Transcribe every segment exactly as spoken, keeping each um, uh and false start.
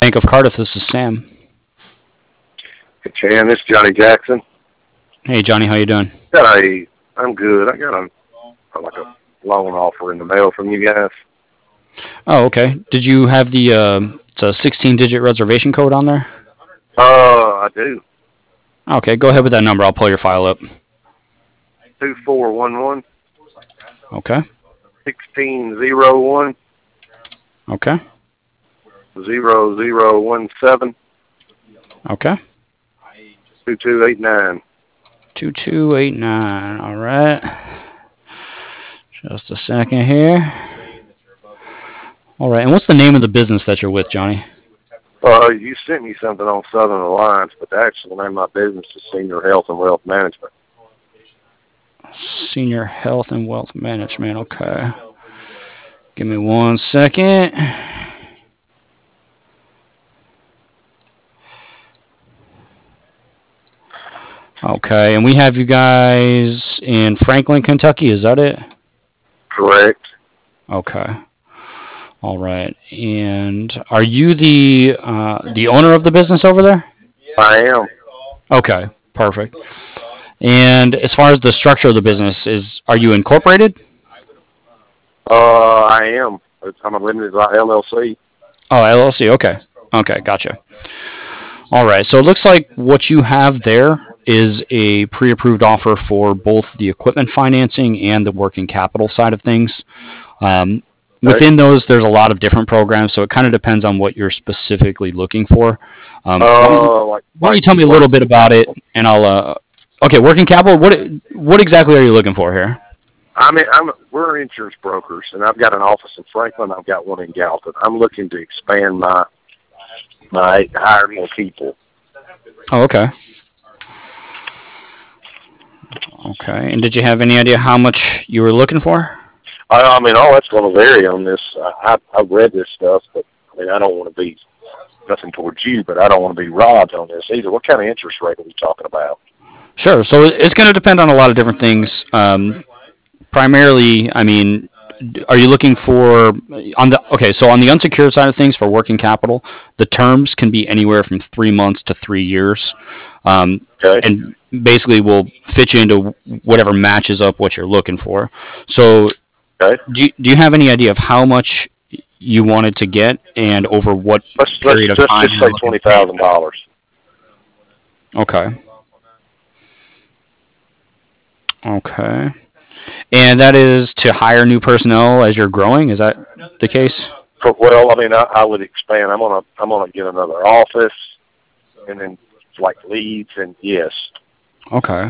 Bank of Cardiff. This is Sam. Hey, Chan, this is Johnny Jackson. Hey, Johnny, how you doing? Got a, I'm good. I got a, like a loan offer in the mail from you guys. Oh, okay. Did you have the uh, it's a sixteen-digit reservation code on there? Uh, I do. Okay, go ahead with that number. I'll pull your file up. Two four one one. Okay. Sixteen zero one. Okay. Zero zero one seven. Okay. Two two eight nine. Two two eight nine. All right. Just a second here. All right. And what's the name of the business that you're with, Johnny? Uh, you sent me something on Southern Alliance, but the actual name of my business is Senior Health and Wealth Management. Senior Health and Wealth Management. Okay. Give me one second. Okay, and we have you guys in Franklin, Kentucky. Is that it? Correct. Okay. All right. And are you the uh, the owner of the business over there? I am. Okay. Perfect. And as far as the structure of the business is, are you incorporated? Uh, I am. I'm a limited L L C. Oh, L L C. Okay. Okay. Gotcha. All right. So it looks like what you have there is a pre-approved offer for both the equipment financing and the working capital side of things. Um, within those, there's a lot of different programs, so it kind of depends on what you're specifically looking for. Um, uh, why, don't, like, why don't you tell me a little bit about it, and I'll. Uh, okay, working capital. What what exactly are you looking for here? I mean, I'm we're insurance brokers, and I've got an office in Franklin. I've got one in Gallatin. I'm looking to expand my my hire more people. Oh, okay. Okay, and did you have any idea how much you were looking for? I, I mean, all that's going to vary on this. I, I I've read this stuff, but I mean, I don't want to be nothing towards you, but I don't want to be robbed on this either. What kind of interest rate are we talking about? Sure. So it's going to depend on a lot of different things. Um, primarily, I mean, are you looking for on the okay? So on the unsecured side of things for working capital, the terms can be anywhere from three months to three years, um, okay. and basically will fit you into whatever matches up what you're looking for. So, okay. do you, do you have any idea of how much you wanted to get and over what let's, period let's, of time? Let's just say twenty thousand dollars. Okay. Okay. And that is to hire new personnel as you're growing. Is that the case? Well, I mean, I, I would expand. I'm gonna, I'm gonna get another office, and then like leads, and yes. Okay.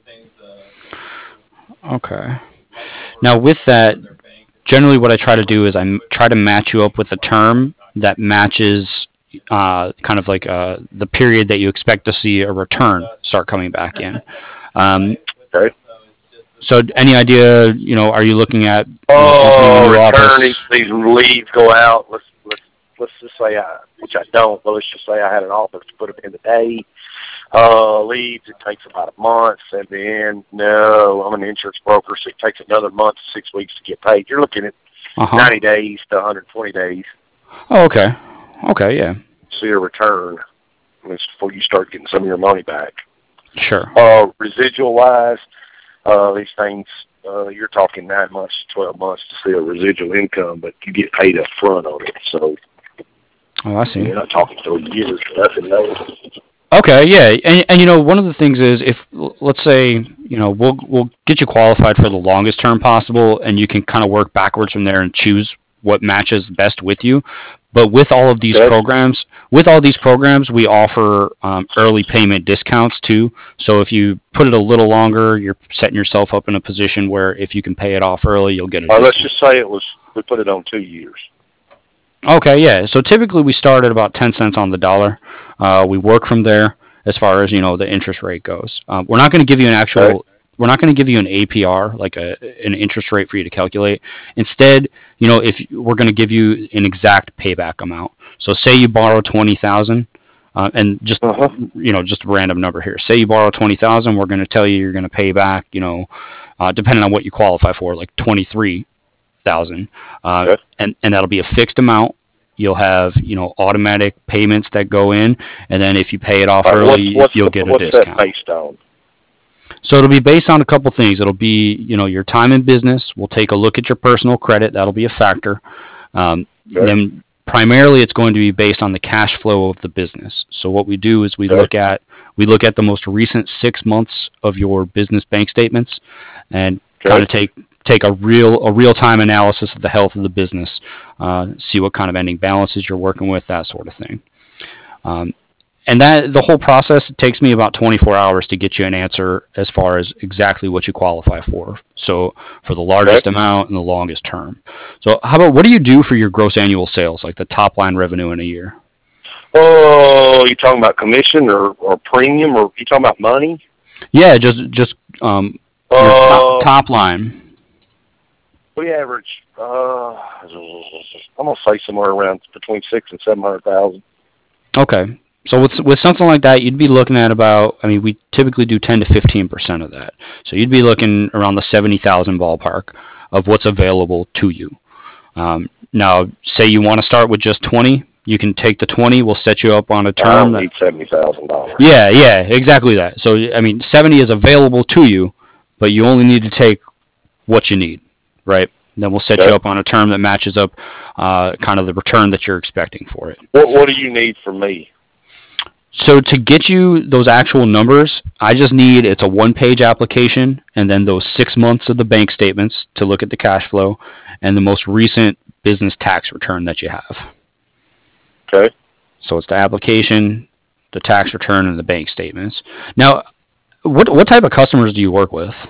Okay. Now with that, generally what I try to do is I try to match you up with a term that matches uh, kind of like uh, the period that you expect to see a return start coming back in. Um, okay. So, any idea? You know, are you looking at you oh, know, return these, these leads go out? Let's let's let's just say I, which I don't, but let's just say I had an office to put them in today. Uh, leads, it takes about a month, and then no, I'm an insurance broker, so it takes another month, six weeks to get paid. You're looking at uh-huh. ninety days to one hundred twenty days. Oh, okay, okay, yeah. See a return before you start getting some of your money back. Sure. Uh, residual wise. Uh, these things, uh, you're talking nine months to twelve months to see a residual income, but you get paid up front on it. So, oh, I see. You're not talking to years, nothing, no. Okay, yeah, and and you know one of the things is if let's say you know we'll we'll get you qualified for the longest term possible, and you can kind of work backwards from there and choose what matches best with you. But with all of these okay. programs, with all these programs, we offer um, early payment discounts too. So if you put it a little longer, you're setting yourself up in a position where if you can pay it off early, you'll get a discount. Let's just say it was we put it on two years. Okay, yeah. So typically we start at about ten cents on the dollar. Uh, we work from there as far as you know the interest rate goes. Um, we're not going to give you an actual. Okay. We're not going to give you an A P R, like a an interest rate for you to calculate. Instead, you know, if we're going to give you an exact payback amount. So, say you borrow twenty thousand, uh, and just uh-huh. you know, just a random number here. Say you borrow twenty thousand, we're going to tell you you're going to pay back, you know, uh, depending on what you qualify for, like twenty three thousand, uh, okay. and and that'll be a fixed amount. you'll have, you know, automatic payments that go in, and then if you pay it off All right, what's, early, what's you'll the, get a what's discount. that based on? So it'll be based on a couple things. It'll be, you know, your time in business. We'll take a look at your personal credit. That'll be a factor. Um, Okay. Then primarily it's going to be based on the cash flow of the business. So what we do is we Okay. look at we look at the most recent six months of your business bank statements and Okay. kind of take take a real a real time analysis of the health of the business, uh, see what kind of ending balances you're working with, that sort of thing. Um, and that the whole process it takes me about twenty-four hours to get you an answer as far as exactly what you qualify for. So for the largest Okay. amount and the longest term. So how about what do you do for your gross annual sales, like the top line revenue in a year? Oh, you talking about commission or, or premium, or you talking about money? Yeah, just just um, your Uh, top, top line. we average. Uh, I'm gonna say somewhere around between six and seven hundred thousand. Okay. So with with something like that, you'd be looking at about. I mean, we typically do ten to fifteen percent of that. So you'd be looking around the seventy thousand ballpark of what's available to you. Um, now, say you want to start with just twenty, you can take the twenty. We'll set you up on a I term. don't That, need seventy thousand dollars. yeah, yeah, exactly that. So I mean, seventy is available to you, but you only need to take what you need, right? Then we'll set Okay. you up on a term that matches up, uh, kind of the return that you're expecting for it. What What do you need from me? So to get you those actual numbers, I just need it's a one-page application and then those six months of the bank statements to look at the cash flow and the most recent business tax return that you have. Okay. So it's the application, the tax return, and the bank statements. Now, what what type of customers do you work with?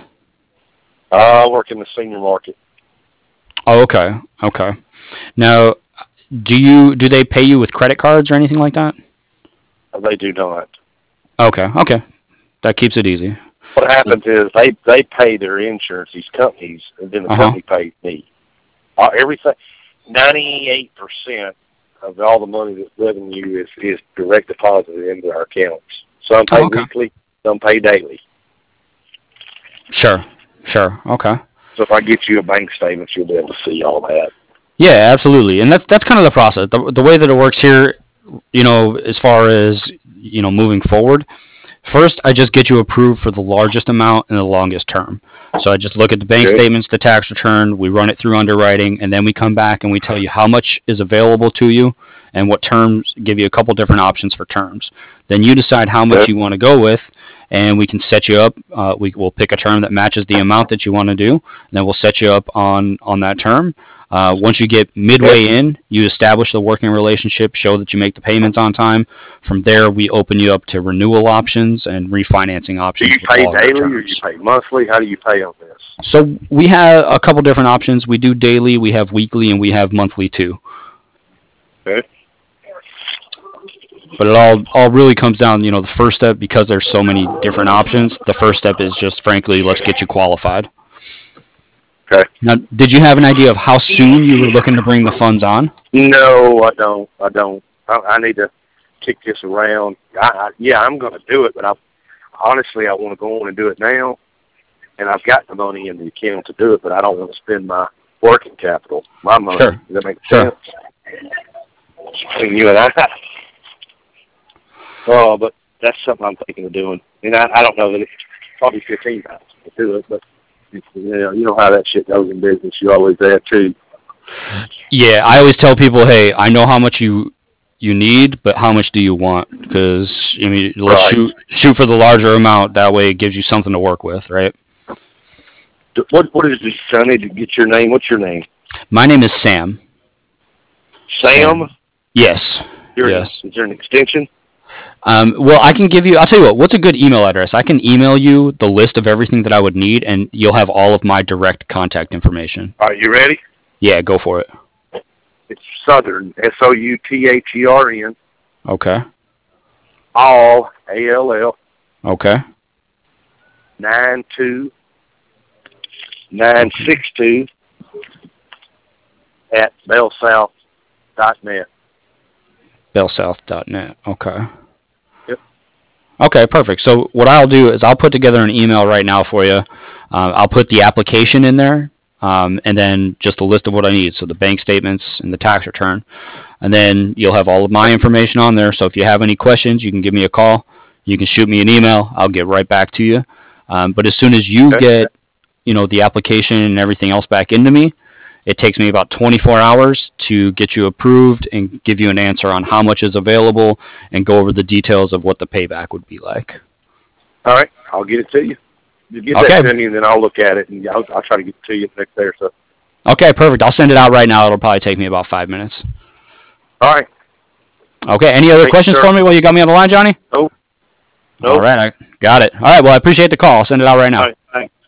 I work in the senior market. Oh, okay, okay. Now, do you do they pay you with credit cards or anything like that? They do not. Okay, okay. That keeps it easy. What happens is they they pay their insurance, these companies, and then the Uh-huh. company pays me. Uh, everything, ninety-eight percent of all the money that's revenue is is direct deposited into our accounts. Some pay Oh, okay. weekly, some pay daily. Sure, sure. Okay. So if I get you a bank statement, you'll be able to see all that. Yeah, absolutely. And that's that's kind of the process. The, the way that it works here, you know, as far as, you know, moving forward, first I just get you approved for the largest amount and the longest term. So I just look at the bank Good. statements, the tax return, we run it through underwriting, and then we come back and we tell you how much is available to you and what terms, give you a couple different options for terms. Then you decide how much Good. you want to go with, and we can set you up. Uh, we will pick a term that matches the amount that you want to do, and then we'll set you up on, on that term. Uh, once you get midway in, you establish the working relationship, show that you make the payments on time. From there, we open you up to renewal options and refinancing Do options. you with pay longer daily or terms. you pay monthly? How do you pay on this? So we have a couple different options. We do daily, we have weekly, and we have monthly too. Okay. But it all all really comes down, you know, the first step, because there's so many different options. The first step is just, frankly, let's get you qualified. Okay. Now, did you have an idea of how soon you were looking to bring the funds on? No, I don't. I don't. I, I need to kick this around. I, I, yeah, I'm going to do it, but I honestly I want to go on and do it now, and I've got the money in the account to do it, but I don't want to spend my working capital, my money. Sure. Does that make Sure. sense? Between you and I. Oh, but that's something I'm thinking of doing, and I, I don't know that it's probably fifteen thousand to do it, but you know, you know how that shit goes in business. You always add too. Yeah, I always tell people, hey, I know how much you you need, but how much do you want? Because I mean, let's Right. shoot shoot for the larger amount. That way, it gives you something to work with, right? What what is this? I need to get your name. What's your name? My name is Sam. Sam. Yes. You're, Yes. Is there an extension? Um, well, I can give you. I'll tell you what. What's a good email address? I can email you the list of everything that I would need, and you'll have all of my direct contact information. Are you ready? Yeah, go for it. It's Southern, S O U T H E R N, Okay. all, A L L, Okay. nine two nine six two at bellsouth dot net. bellsouth dot net. Okay. Yep. Okay, perfect. So what I'll do is I'll put together an email right now for you. Uh, I'll put the application in there. um, and then just a list of what I need. So the bank statements and the tax return. And then you'll have all of my information on there. So if you have any questions, you can give me a call. You can shoot me an email. I'll get right back to you. Um, but as soon as you Okay. get, you know, the application and everything else back into me, it takes me about twenty-four hours to get you approved and give you an answer on how much is available and go over the details of what the payback would be like. All right, I'll get it to you. You get Okay. that to me, and then I'll look at it, and I'll, I'll try to get it to you next day or so. Okay, perfect. I'll send it out right now. It'll probably take me about five minutes. All right. Okay, any other Thank you, questions sir. for me while you got me on the line, Johnny? Nope. All right, I got it. All right, well, I appreciate the call. I'll send it out right now. All right, thanks.